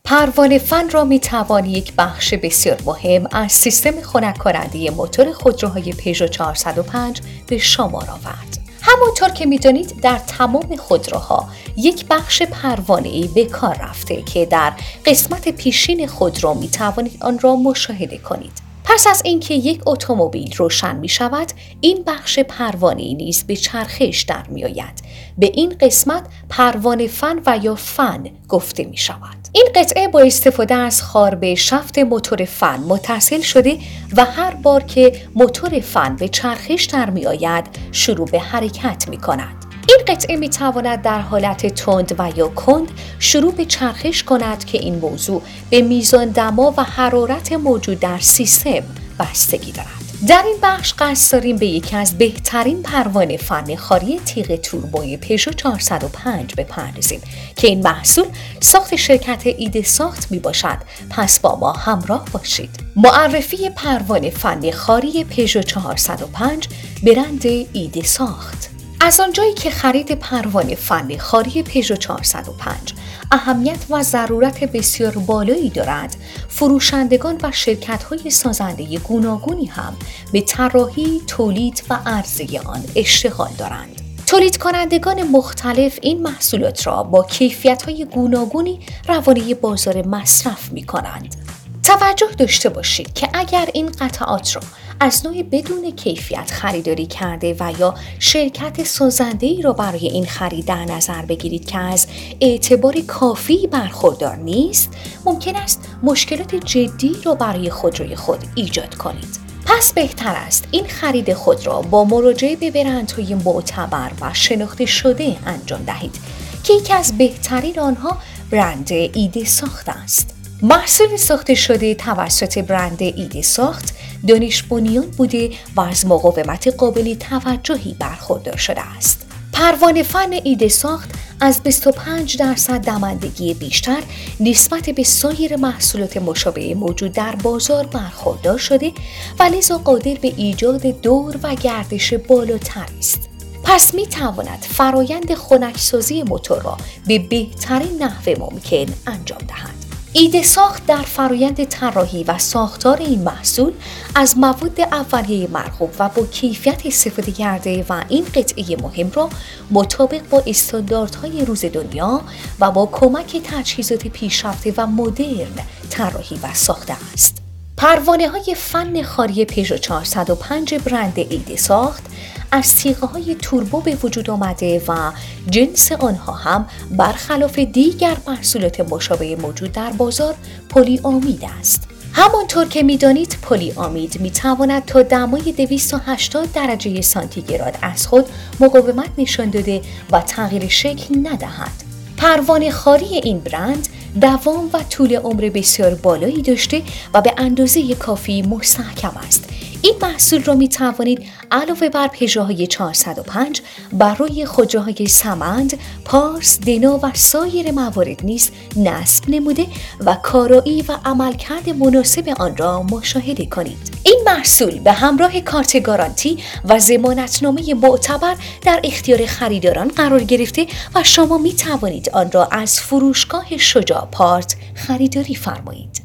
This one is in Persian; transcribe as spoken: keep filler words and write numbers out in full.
پروانه فن را می توان یک بخش بسیار مهم از سیستم خنک کننده موتور خودروهای پژو چهارصد و پنج به شمار آورد. همونطور که می دانید در تمام خودروها یک بخش پروانه‌ای به کار رفته که در قسمت پیشین خودرو می توانید آن را مشاهده کنید. پس از اینکه یک اتومبیل روشن می شود، این بخش پروانه‌ای نیز به چرخش در می آید. به این قسمت پروانه فن و یا فن گفته می شود. این قطعه با استفاده از خاربه شفت موتور فن متصل شده و هر بار که موتور فن به چرخش در می آید شروع به حرکت می کند. این قطعه می تواند در حالت تند و یا کند شروع به چرخش کند که این موضوع به میزان دما و حرارت موجود در سیستم بستگی دارد. در این بخش قصد داریم به یکی از بهترین پروانه فن خاری تیغ توربوی پژو چهارصد و پنج بپردازیم که این محصول ساخت شرکت ایده ساخت می باشد. پس با ما همراه باشید. معرفی پروانه فن خاری پژو چهارصد و پنج برند ایده ساخت. از آنجایی که خرید پروانه فن خاری پژو چهارصد و پنج اهمیت و ضرورت بسیار بالایی دارد، فروشندگان و شرکت‌های سازنده گوناگونی هم به طراحی، تولید و عرضه آن اشتغال دارند. تولید کنندگان مختلف این محصولات را با کیفیت‌های گوناگونی روانه بازار مصرف می‌کنند. توجه داشته باشید که اگر این قطعات را از نوع بدون کیفیت خریداری کرده و یا شرکت سازنده‌ای را برای این خرید در نظر بگیرید که از اعتبار کافی برخوردار نیست، ممکن است مشکلات جدی را برای خودروی خود ایجاد کنید. پس بهتر است این خرید خود را با مراجعه به برندهای معتبر و شناخته شده انجام دهید که یکی از بهترین آنها برند ایده ساخت است. محصول ساخته شده توسط برند ایده ساخت دانش بنیان بوده و از مقاومت قابل توجهی برخوردار شده است. پروانه فن ایده ساخت از بیست و پنج درصد دمندگی بیشتر نسبت به سایر محصولات مشابه موجود در بازار برخوردار شده و لذا قادر به ایجاد دور و گردش بالاتر است. پس می تواند فرایند خنکسازی موتور را به بهترین نحو ممکن انجام دهد. ایده ساخت در فرایند طراحی و ساختار این محصول از مواد اولیه مرغوب و با کیفیت استفاده کرده و این قطعه مهم را مطابق با استانداردهای روز دنیا و با کمک تجهیزات پیشرفته و مدرن طراحی و ساخته است. پروانه های فن خاری پژو چهارصد و پنج برند ایده ساخت از تیغه های توربو به وجود آمده و جنس آنها هم برخلاف دیگر محصولات مشابه موجود در بازار پلی امید است. همانطور که می‌دانید پلی امید می‌تواند تا دمای دویست و هشتاد درجه سانتیگراد از خود مقاومت نشان داده و تغییر شکل ندهد. پروانه خاری این برند دوام و طول عمر بسیار بالایی داشته و به اندازه کافی مستحکم است. این محصول را می توانید علاوه بر پژوهای چهارصد و پنج بر روی خودروهای سمند، پارس، دنا و سایر موارد نیز نصب نموده و کارایی و عملکرد مناسب آن را مشاهده کنید. این محصول به همراه کارت گارانتی و ضمانتنامه معتبر در اختیار خریداران قرار گرفته و شما می توانید آن را از فروشگاه شجاع پارت خریداری فرمایید.